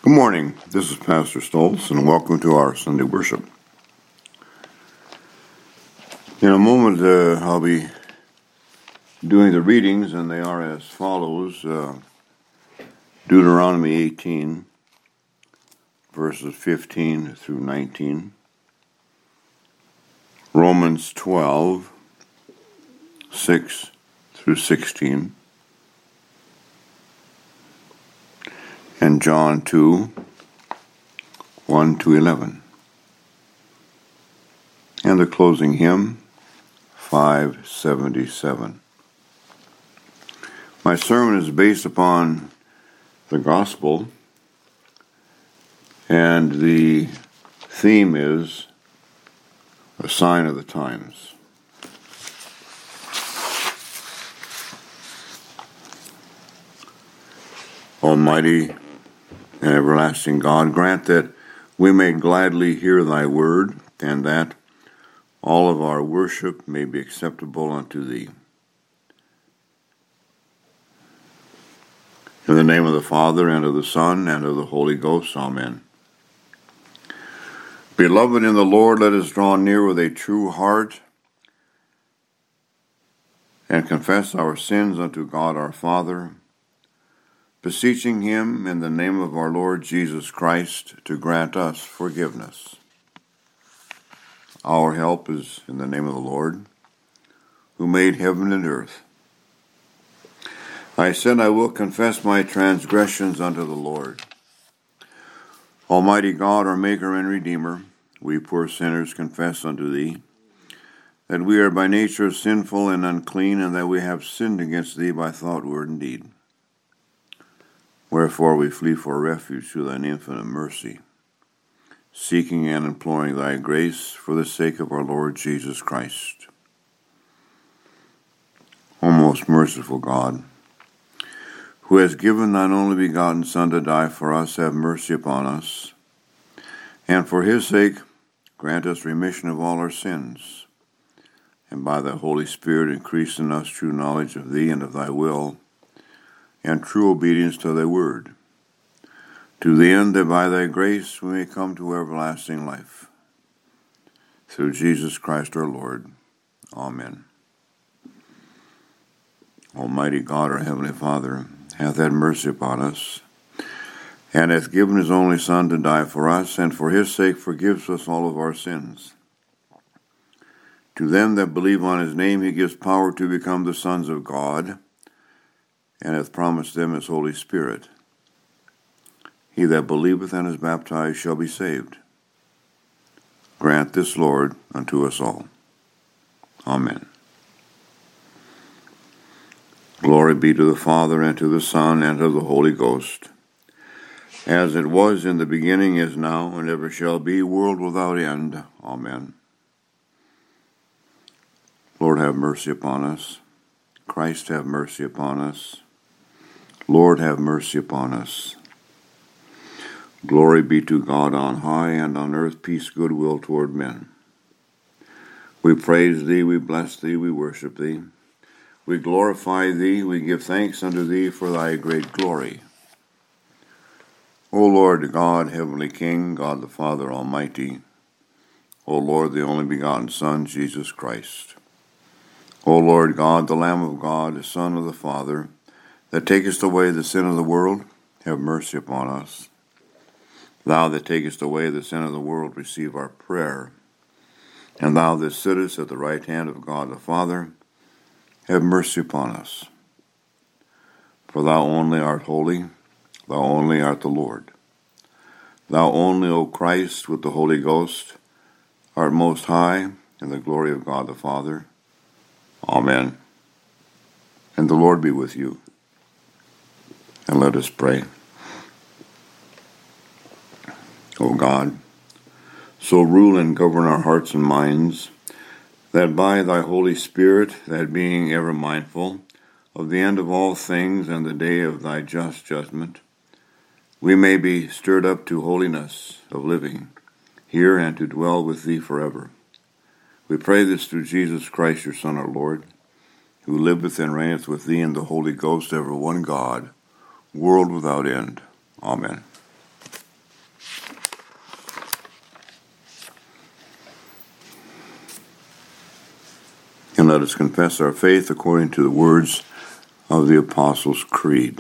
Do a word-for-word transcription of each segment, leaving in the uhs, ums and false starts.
Good morning. This is Pastor Stoltz, and welcome to our Sunday worship. In a moment, uh, I'll be doing the readings, and they are as follows. Uh, Deuteronomy eighteen, verses fifteen through nineteen. Romans twelve, six through sixteen. And John two, one to eleven. And the closing hymn, five seventy-seven. My sermon is based upon the gospel, and the theme is a sign of the times. Almighty and everlasting God, grant that we may gladly hear thy word, and that all of our worship may be acceptable unto thee. In the name of the Father, and of the Son, and of the Holy Ghost, amen. Beloved in the Lord, let us draw near with a true heart and confess our sins unto God our Father, beseeching him in the name of our Lord Jesus Christ to grant us forgiveness. Our help is in the name of the Lord, who made heaven and earth. I said, I will confess my transgressions unto the Lord. Almighty God, our Maker and Redeemer, we poor sinners confess unto thee that we are by nature sinful and unclean, and that we have sinned against thee by thought, word, and deed. Wherefore we flee for refuge to thine infinite mercy, seeking and imploring thy grace for the sake of our Lord Jesus Christ. O most merciful God, who has given thine only begotten Son to die for us, have mercy upon us, and for his sake grant us remission of all our sins, and by thy Holy Spirit increase in us true knowledge of thee and of thy will, and true obedience to thy word, to the end that by thy grace we may come to everlasting life. Through Jesus Christ our Lord. Amen. Almighty God, our Heavenly Father, hath had mercy upon us, and hath given his only Son to die for us, and for his sake forgives us all of our sins. To them that believe on his name he gives power to become the sons of God, and hath promised them his Holy Spirit. He that believeth and is baptized shall be saved. Grant this, Lord, unto us all. Amen. Glory be to the Father, and to the Son, and to the Holy Ghost, as it was in the beginning, is now, and ever shall be, world without end. Amen. Lord, have mercy upon us. Christ, have mercy upon us. Lord, have mercy upon us. Glory be to God on high, and on earth peace, goodwill toward men. We praise thee, we bless thee, we worship thee. We glorify thee, we give thanks unto thee for thy great glory. O Lord God, heavenly King, God the Father Almighty, O Lord, the only begotten Son, Jesus Christ. O Lord God, the Lamb of God, the Son of the Father, that takest away the sin of the world, have mercy upon us. Thou that takest away the sin of the world, receive our prayer. And thou that sittest at the right hand of God the Father, have mercy upon us. For thou only art holy, thou only art the Lord. Thou only, O Christ, with the Holy Ghost, art most high in the glory of God the Father. Amen. And the Lord be with you. And let us pray. O God, so rule and govern our hearts and minds, that by thy Holy Spirit, that being ever mindful of the end of all things and the day of thy just judgment, we may be stirred up to holiness of living here and to dwell with thee forever. We pray this through Jesus Christ, your Son, our Lord, who liveth and reigneth with thee in the Holy Ghost, ever one God, world without end. Amen. And let us confess our faith according to the words of the Apostles' Creed.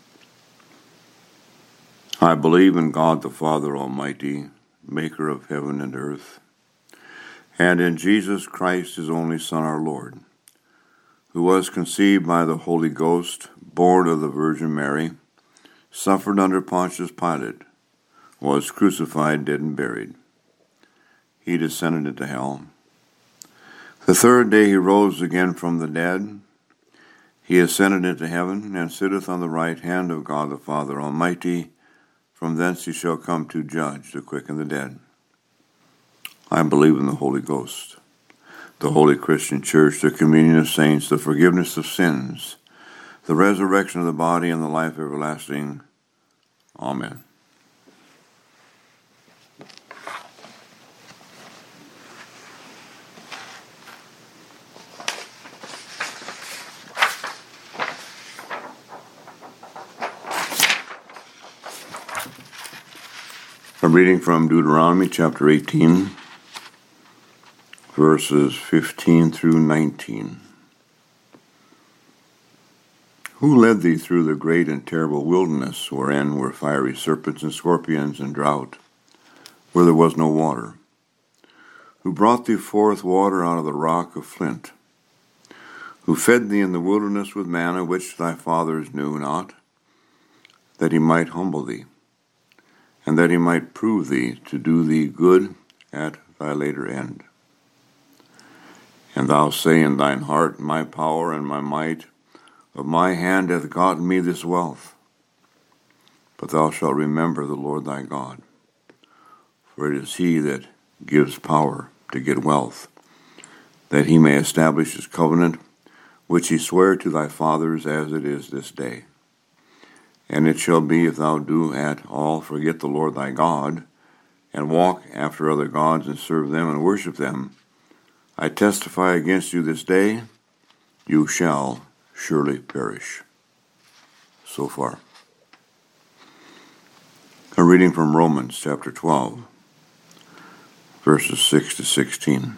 I believe in God the Father Almighty, maker of heaven and earth, and in Jesus Christ, his only Son, our Lord, who was conceived by the Holy Ghost, born of the Virgin Mary, suffered under Pontius Pilate, was crucified, dead, and buried. He descended into hell. The third day he rose again from the dead. He ascended into heaven, and sitteth on the right hand of God the Father Almighty. From thence he shall come to judge the quick and the dead. I believe in the Holy Ghost, the holy Christian Church, the communion of saints, the forgiveness of sins, the resurrection of the body, and the life everlasting. Amen. A reading from Deuteronomy chapter eighteen, verses fifteen through nineteen. Who led thee through the great and terrible wilderness, wherein were fiery serpents and scorpions and drought, where there was no water? Who brought thee forth water out of the rock of flint? Who fed thee in the wilderness with manna, which thy fathers knew not, that he might humble thee, and that he might prove thee to do thee good at thy later end? And thou say in thine heart, My power and my might of my hand hath gotten me this wealth. But thou shalt remember the Lord thy God, for it is he that gives power to get wealth, that he may establish his covenant, which he sware to thy fathers, as it is this day. And it shall be, if thou do at all forget the Lord thy God, and walk after other gods, and serve them, and worship them, I testify against you this day, you shall surely perish. So far. A reading from Romans chapter twelve, verses six to sixteen.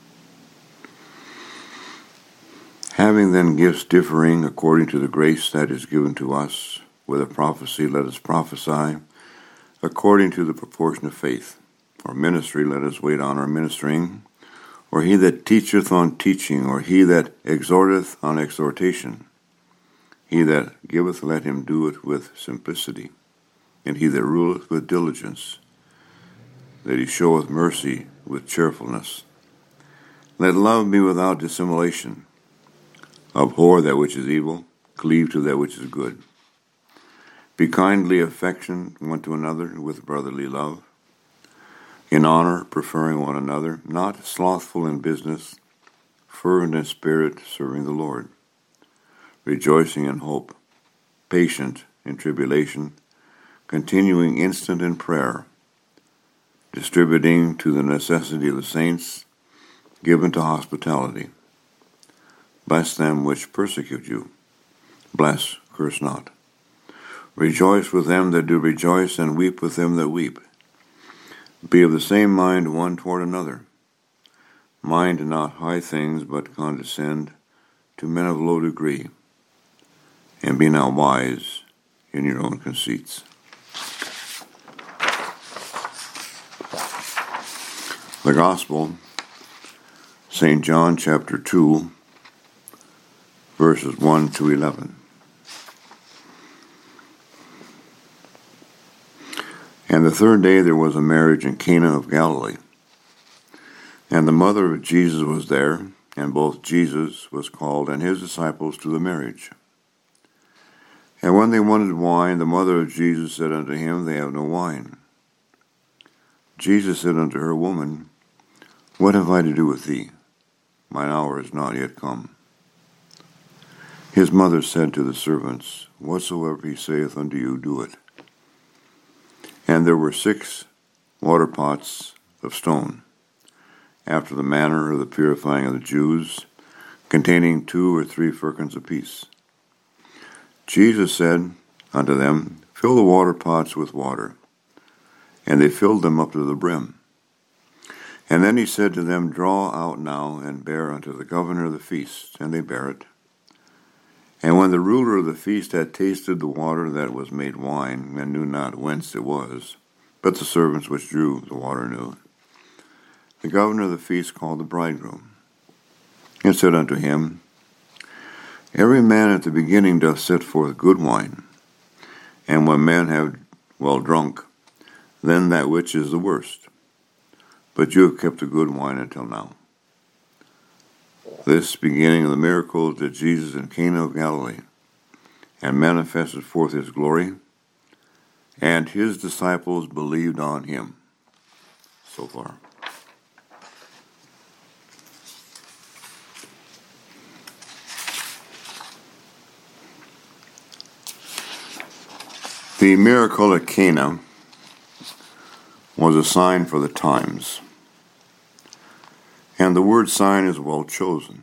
Having then gifts differing according to the grace that is given to us, with a prophecy, let us prophesy according to the proportion of faith. Or ministry, let us wait on our ministering. Or he that teacheth on teaching. Or he that exhorteth on exhortation. He that giveth, let him do it with simplicity. And he that ruleth with diligence, that he showeth mercy with cheerfulness. Let love be without dissimulation. Abhor that which is evil, cleave to that which is good. Be kindly affectioned one to another with brotherly love, in honor preferring one another, not slothful in business, fervent in spirit, serving the Lord, rejoicing in hope, patient in tribulation, continuing instant in prayer, distributing to the necessity of the saints, given to hospitality. Bless them which persecute you. Bless, curse not. Rejoice with them that do rejoice, and weep with them that weep. Be of the same mind one toward another. Mind not high things, but condescend to men of low degree. And be not wise in your own conceits. The Gospel, Saint John chapter two, verses one to eleven. And the third day there was a marriage in Cana of Galilee. And the mother of Jesus was there, and both Jesus was called and his disciples to the marriage. And when they wanted wine, the mother of Jesus said unto him, They have no wine. Jesus said unto her, Woman, what have I to do with thee? Mine hour is not yet come. His mother said to the servants, Whatsoever he saith unto you, do it. And there were six water pots of stone, after the manner of the purifying of the Jews, containing two or three firkins apiece. Jesus said unto them, Fill the water pots with water. And they filled them up to the brim. And then he said to them, Draw out now, and bear unto the governor of the feast. And they bare it. And when the ruler of the feast had tasted the water that was made wine, and knew not whence it was, but the servants which drew the water knew, the governor of the feast called the bridegroom, and said unto him, Every man at the beginning doth set forth good wine, and when men have well drunk, then that which is the worst. But you have kept the good wine until now. This beginning of the miracles did Jesus in Cana of Galilee, and manifested forth his glory, and his disciples believed on him. So far. The miracle at Cana was a sign for the times. And the word sign is well chosen,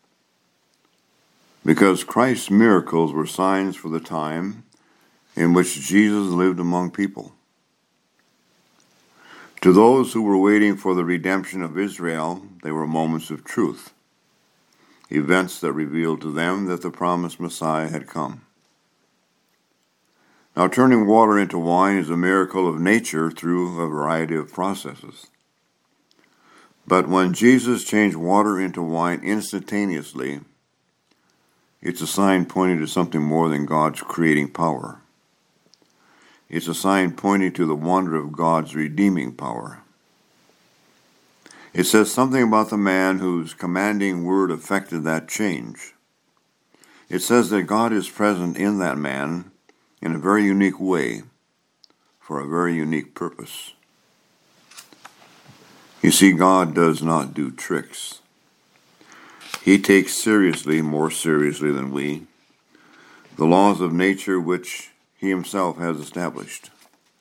because Christ's miracles were signs for the time in which Jesus lived among people. To those who were waiting for the redemption of Israel, they were moments of truth, events that revealed to them that the promised Messiah had come. Now, turning water into wine is a miracle of nature through a variety of processes. But when Jesus changed water into wine instantaneously, it's a sign pointing to something more than God's creating power. It's a sign pointing to the wonder of God's redeeming power. It says something about the man whose commanding word effected that change. It says that God is present in that man in a very unique way for a very unique purpose. You see, God does not do tricks. He takes seriously, more seriously than we, the laws of nature which he himself has established.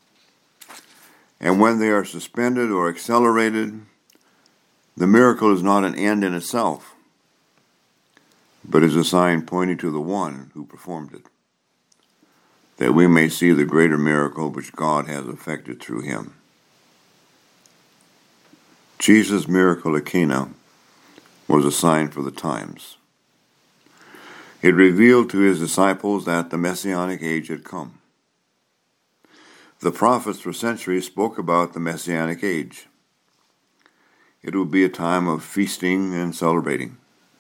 And when they are suspended or accelerated, the miracle is not an end in itself, but is a sign pointing to the one who performed it, that we may see the greater miracle which God has effected through him. Jesus' miracle at Cana was a sign for the times. It revealed to his disciples that the Messianic age had come. The prophets for centuries spoke about the Messianic age. It would be a time of feasting and celebrating.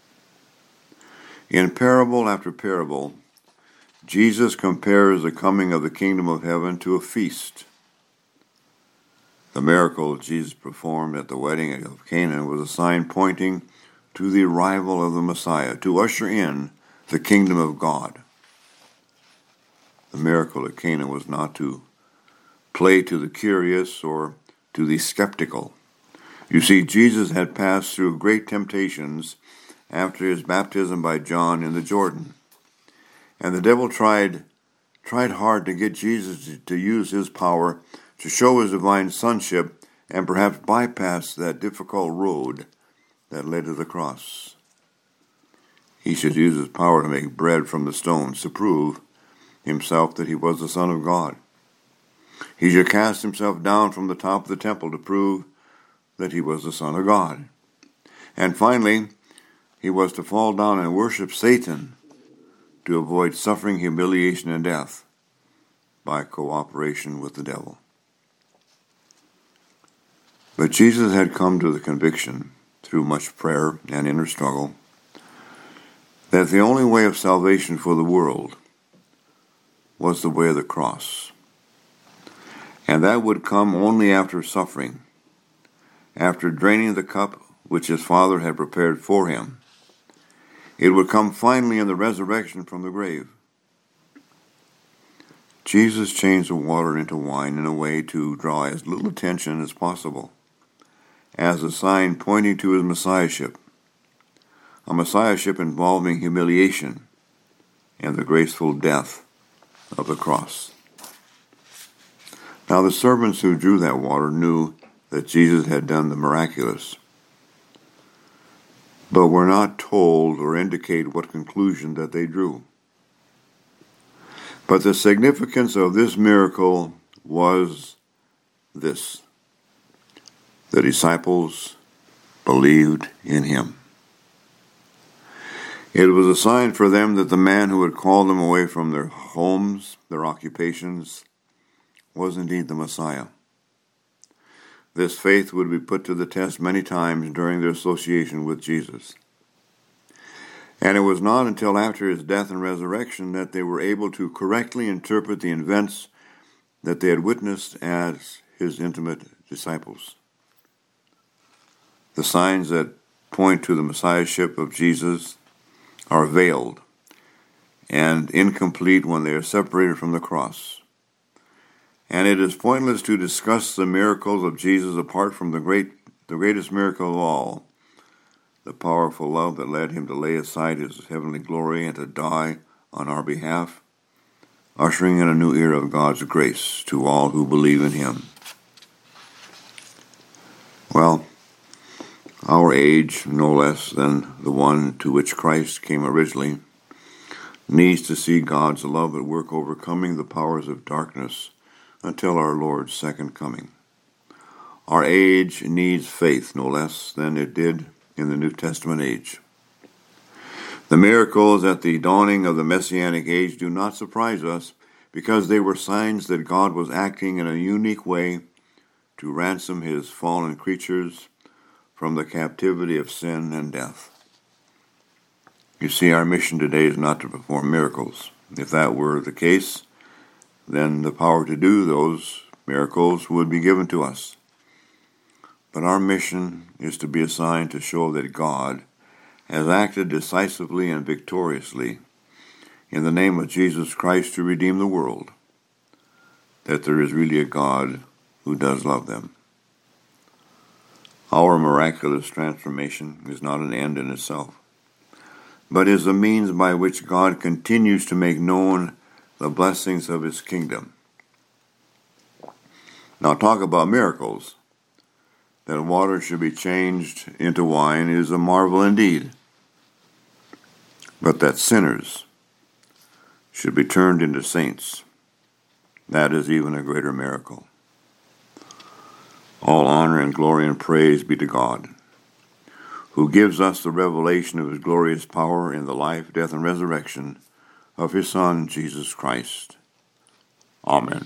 In parable after parable, Jesus compares the coming of the kingdom of heaven to a feast. The miracle Jesus performed at the wedding of Cana was a sign pointing to the arrival of the Messiah, to usher in the kingdom of God. The miracle at Cana was not to play to the curious or to the skeptical. You see, Jesus had passed through great temptations after his baptism by John in the Jordan. And the devil tried, tried hard to get Jesus to, to use his power to show his divine sonship and perhaps bypass that difficult road that led to the cross. He should use his power to make bread from the stones to prove himself that he was the Son of God. He should cast himself down from the top of the temple to prove that he was the Son of God. And finally, he was to fall down and worship Satan to avoid suffering, humiliation, and death by cooperation with the devil. But Jesus had come to the conviction, through much prayer and inner struggle, that the only way of salvation for the world was the way of the cross. And that would come only after suffering, after draining the cup which his Father had prepared for him. It would come finally in the resurrection from the grave. Jesus changed the water into wine in a way to draw as little attention as possible, as a sign pointing to his messiahship, a messiahship involving humiliation and the graceful death of the cross. Now the servants who drew that water knew that Jesus had done the miraculous, but were not told or indicate what conclusion that they drew. But the significance of this miracle was this. The disciples believed in him. It was a sign for them that the man who had called them away from their homes, their occupations, was indeed the Messiah. This faith would be put to the test many times during their association with Jesus. And it was not until after his death and resurrection that they were able to correctly interpret the events that they had witnessed as his intimate disciples. The signs that point to the Messiahship of Jesus are veiled and incomplete when they are separated from the cross. And it is pointless to discuss the miracles of Jesus apart from the great, the greatest miracle of all, the powerful love that led him to lay aside his heavenly glory and to die on our behalf, ushering in a new era of God's grace to all who believe in him. Well, our age, no less than the one to which Christ came originally, needs to see God's love at work overcoming the powers of darkness until our Lord's second coming. Our age needs faith no less than it did in the New Testament age. The miracles at the dawning of the Messianic age do not surprise us because they were signs that God was acting in a unique way to ransom his fallen creatures from the captivity of sin and death. You see, our mission today is not to perform miracles. If that were the case, then the power to do those miracles would be given to us. But our mission is to be assigned to show that God has acted decisively and victoriously in the name of Jesus Christ to redeem the world, that there is really a God who does love them. Our miraculous transformation is not an end in itself, but is a means by which God continues to make known the blessings of his kingdom. Now, talk about miracles. That water should be changed into wine is a marvel indeed. But that sinners should be turned into saints, that is even a greater miracle. All honor and glory and praise be to God, who gives us the revelation of his glorious power in the life, death, and resurrection of his Son, Jesus Christ. Amen.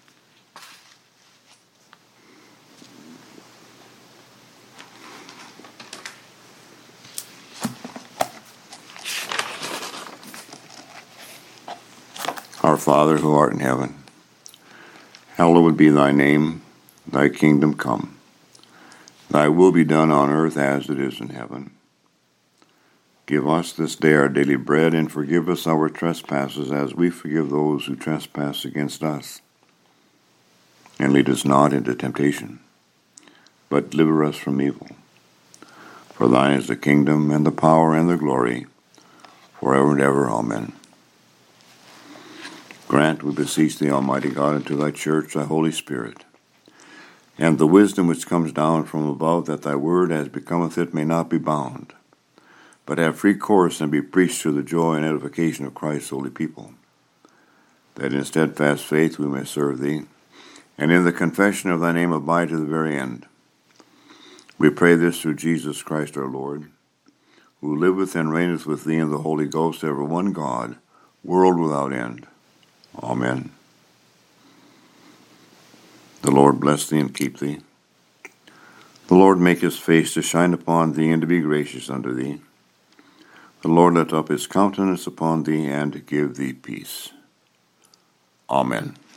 Our Father, who art in heaven, hallowed be thy name. Thy kingdom come. Thy will be done on earth as it is in heaven. Give us this day our daily bread, and forgive us our trespasses as we forgive those who trespass against us. And lead us not into temptation, but deliver us from evil. For thine is the kingdom, and the power, and the glory, forever and ever. Amen. Grant, we beseech thee, Almighty God, unto thy church thy Holy Spirit, and the wisdom which comes down from above, that thy word, as becometh it, may not be bound, but have free course and be preached to the joy and edification of Christ's holy people, that in steadfast faith we may serve thee, and in the confession of thy name abide to the very end. We pray this through Jesus Christ our Lord, who liveth and reigneth with thee in the Holy Ghost, ever one God, world without end. Amen. The Lord bless thee and keep thee. The Lord make his face to shine upon thee and to be gracious unto thee. The Lord lift up his countenance upon thee and give thee peace. Amen.